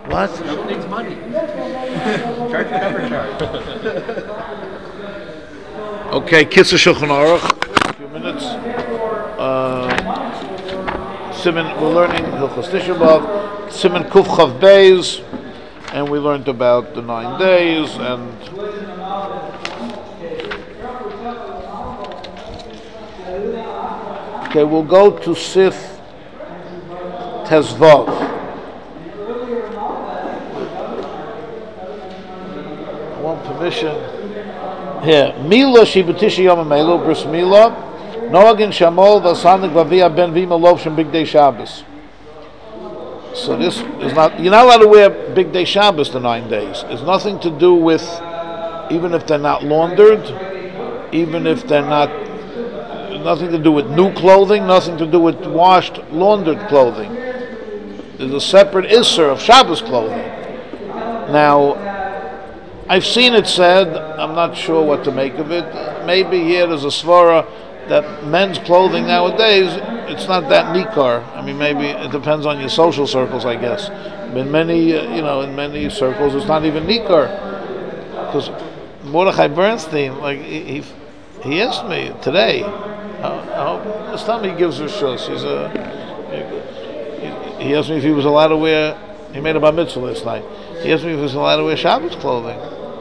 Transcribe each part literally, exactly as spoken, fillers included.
What? Who needs money? Charge the cover charge. Okay, Kitzur Shulchan Aruch. A few minutes. Uh, Siman, we're learning Hilchos Tisha B'Av. Siman Kuf Chav Beis, and we learned about the nine days and. Okay, we'll go to Sif Tezvav. I want permission. Here, Mila Shibutisha Yom Melo, Bris Mila, Noagin Shamol, Vasanik Vavia Ben Vima Lovshem Big Day Shabbos. So this is not, you're not allowed to wear Big Day Shabbos the nine days. It's nothing to do with, even if they're not laundered, even if they're not, nothing to do with new clothing, nothing to do with washed, laundered clothing. There's a separate Isser of Shabbos clothing. Now, I've seen it said, I'm not sure what to make of it. Maybe here there's a svara that men's clothing nowadays, it's not that nikar. I mean, maybe it depends on your social circles, I guess. In many, uh, you know, in many circles, it's not even nikar. Because Mordechai Bernstein, like, he, he he asked me today, I hope this time he gives her shus. He's a, he, he asked me if he was allowed to wear, he made a bar mitzvah last night. He asked me if he was allowed to wear Shabbos clothing.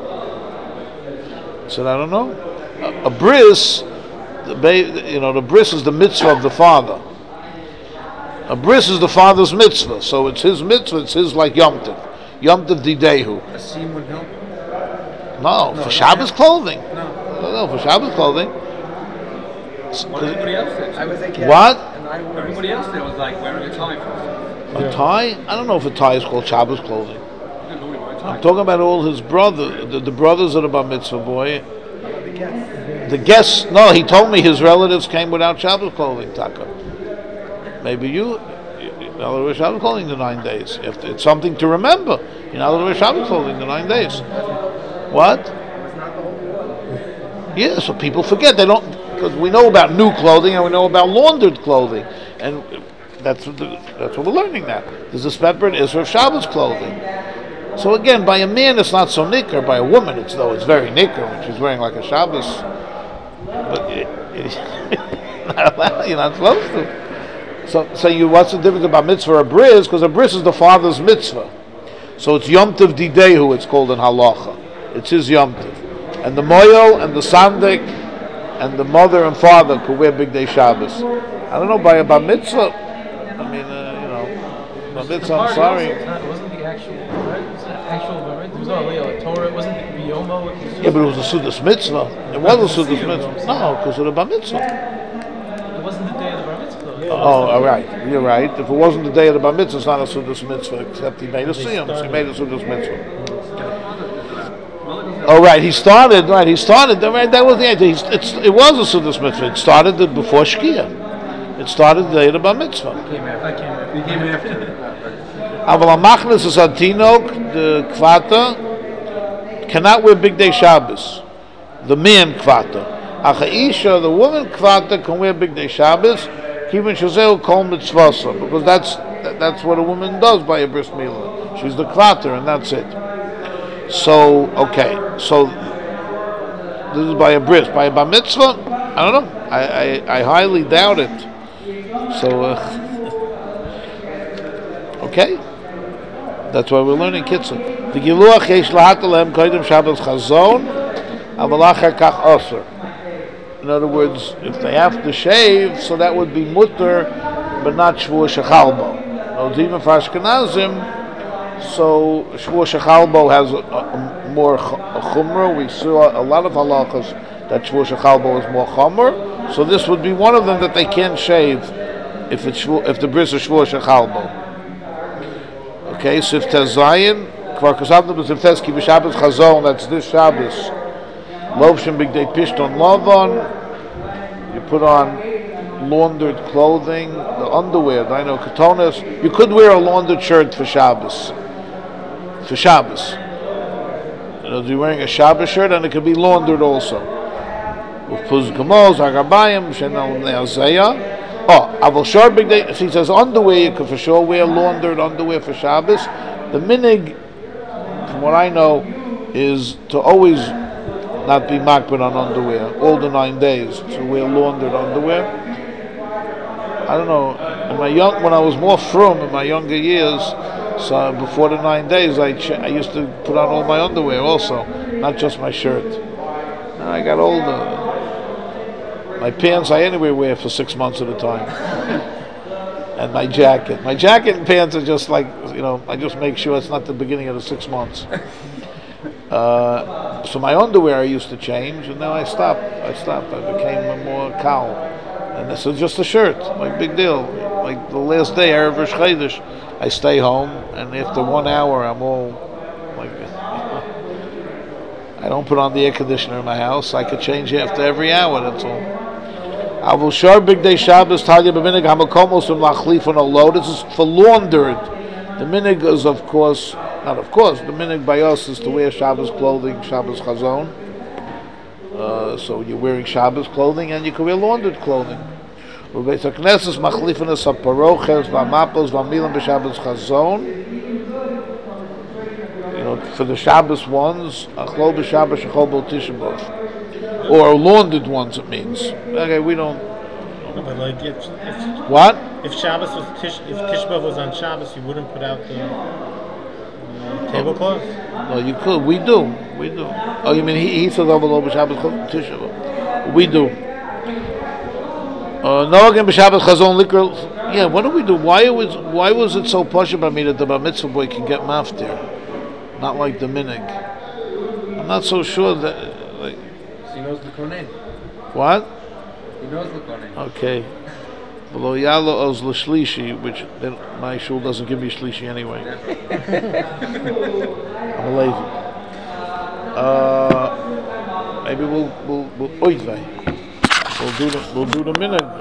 I said, I don't know. A, a bris, the ba- you know, the bris is the mitzvah of the father. A bris is the father's mitzvah, so it's his mitzvah, it's his like Yom Tov. Yom Tov Didehu. A seam would help? No, no for Shabbos clothing. No. No, no, for Shabbos clothing. What everybody else did. I was a kid. What? And I wore Everybody else did was like wearing a tie for A tie? I don't know if a tie is called Shabbos clothing. I didn't know he wore a tie. I'm talking about all his brothers, the, the brothers of the bar mitzvah boy. the guests. The guests, no, he told me his relatives came without Shabbos clothing, Taka. Maybe you, you're not allowed to wear Shabbos clothing the nine days. If it's something to remember, you're not allowed to wear Shabbos clothing the nine days. What? Yeah, so people forget. They don't, because we know about new clothing and we know about laundered clothing. And that's what, the, that's what we're learning now. There's a separate Isra of Shabbos clothing. So again, by a man it's not so nicker. By a woman, it's though it's very nicker when she's wearing like a Shabbos. But it, it, you're not allowed, you're not supposed to. So, so you, what's the difference about mitzvah or a bris? Because a bris is the father's mitzvah. So it's Yom Tov Didehu, it's called in halacha. It's his Yom Tov. And the moyel and the sandik and the mother and father could wear Big Day Shabbos. I don't know, by a bar mitzvah. I mean, uh, you know, bar mitzvah, I'm sorry. It wasn't the actual, right? It was the actual, right? There was no Aliyah Torah. It wasn't the Biyomo. Yeah, but it was a Sudas mitzvah. It was a Sudas mitzvah. No, because of the bar mitzvah. It wasn't the day of the bar mitzvah. Oh, all right. You're right. If it wasn't the day of the bar mitzvah, it's not a Sudas mitzvah, except he made a siyum. So he made a Sudas mitzvah. Oh, right. He started, right. He started, right. That was the idea. He's, it's, it was a Sudas mitzvah. It started the, before Shkia. It started the day of the bar mitzvah. It came after. He came after. Aval HaMachnes is a tinok, the kvata, cannot wear Big Day Shabbos. The man kvata. Achaisha, the woman kvata, can wear Big Day Shabbos. Kivin shazeu kol mitzvasa, because that's that, that's what a woman does by a bris milah. She's the kvata, and that's it. So okay, so this is by a bris. By a bar mitzvah, I don't know. I I, I highly doubt it. So uh, okay, that's why we're learning kitzur. The giluach yesh lahatalem koydem Shabbos chazon, aval achar kach aser. In other words, if they have to shave, so that would be mutter, but not shvur shechalbo. No, even for Ashkenazim, so shvur shechalbo has a, a more ch- a chumrah. We saw a lot of halachas that shvur shechalbo is more chumrah. So this would be one of them that they can't shave if it's shvur, if the bris is shvur shechalbo. Okay, so if tezayin, kvar kasavnu b'siftes ki b'Shabbos chazon, that's this Shabbos. Lovshem Big Day Pishton Lavan. You put on laundered clothing, the underwear, I know katonas. You could wear a laundered shirt for Shabbos. For Shabbos. You know, you're wearing a Shabbos shirt and it could be laundered also. With Puz Gamos, Agabayim, Shenal Neazeya. Oh, Aval Shor Big Day. If he says underwear, you could for sure wear laundered underwear for Shabbos. The minig, from what I know, is to always not be makbid on underwear all the nine days, to wear laundered underwear. I don't know. In my young, when I was more frum in my younger years, so before the nine days, I ch- I used to put on all my underwear also, not just my shirt. Now I got older. My pants I anyway wear for six months at a time, and my jacket. My jacket and pants are just like, you know, I just make sure it's not the beginning of the six months. Uh, so my underwear I used to change, and now I stopped. I stopped. I became a more cow, and this is just a shirt. Like big deal. Like the last day, Erev Rosh Chodesh, I stay home, and after one hour, I'm all like. I don't put on the air conditioner in my house. I could change after every hour. That's all. I will share big day Shabbos. Talia b'minig hamakomos from lachlif on a load. This is for laundered. The minig is, of course, not of course. The minig by us is to wear Shabbos clothing, Shabbos chazon. Uh, so you're wearing Shabbos clothing, and you can wear laundered clothing. U'beis hakneses machlifin es haparoches v'amapos v'amilim b'Shabbos chazon. You know, for the Shabbos ones, achlo b'Shabbos shechol b'Tisha B'Av. Or laundered ones, it means. Okay, we don't. No, but like if, if What? if Shabbos was Tish, if Tisha B'Av was on Shabbos, you wouldn't put out the, the tablecloth. No, you could. We do. We do. Oh, you mean he he says Avalo b'Shabbos Tisha B'Av. We do. Uh, no again b'Shabbos Chazon liquor. Yeah, what do we do? Why was why was it so posh about me that the bar mitzvah boy can get maftir, not like the minig? I'm not so sure that. Like, He knows the Kohen. what? He knows the Kohen. Okay. Below Yalo Oz L'Shlishi, which then my shul doesn't give me Shlishi anyway. I'm a lazy. Uh, maybe we'll we'll we'll oy vey. We'll do the we'll do the minute.